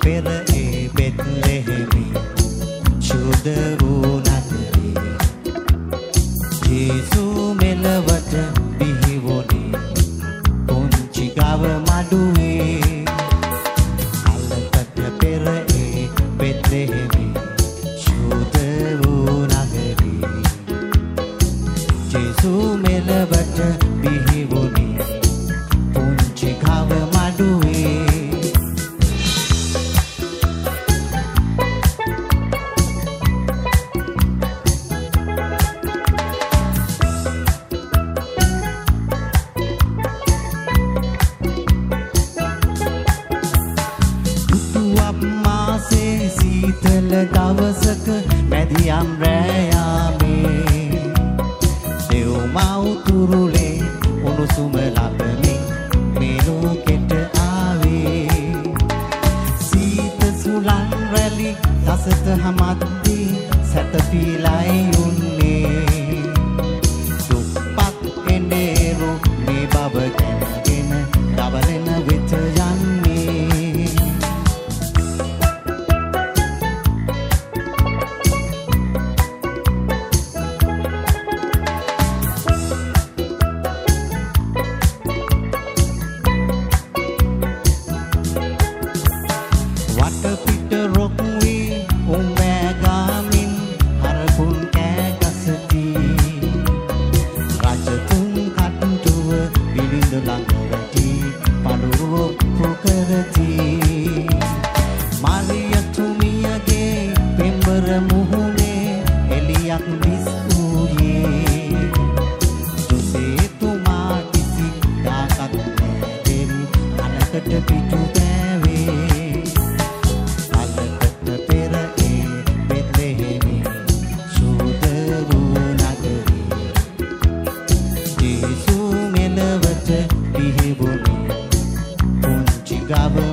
පෙර ඒ බෙත්ලෙහෙමි ශුද්ධ වූ නගරේ ජේසු මෙලවට බිහි වුණේ පුංචි ගව මඩුවේ අලකට පෙර ඒ බෙත්ලෙහෙමි ශුද්ධ වූ නගරේ ජේසු මෙලවට බිහි වුණේ පුංචි ගව මඩුවේ සීතල දවසක මැදියම් රැයාමේ දෙව් මව් තුරුලේ උණුසුම ලබමින් මේ ලෝකෙට ආවේ සීත සුළං රැලි රසත හමද්දී සැතපීලයි උන්නේ දුප්පත් එඬේරු මේ බව දැනගෙන දවලෙන වෙත යන්නේ වටපිට රොක් වී උඹෑගාමින් හරකුන් කෑගසති රජතුන් කට්ටුව බිලිඳ ළඟ වැටි පඳුරු ඔප්පු කරති මාරියතුමියගේ පෙම්බර මුහුණේ එලියක් දිස් වූයේ ජොසේතුමා කිසි දාකත් නැදෙන් අනකට පිටු පෑවේ ගව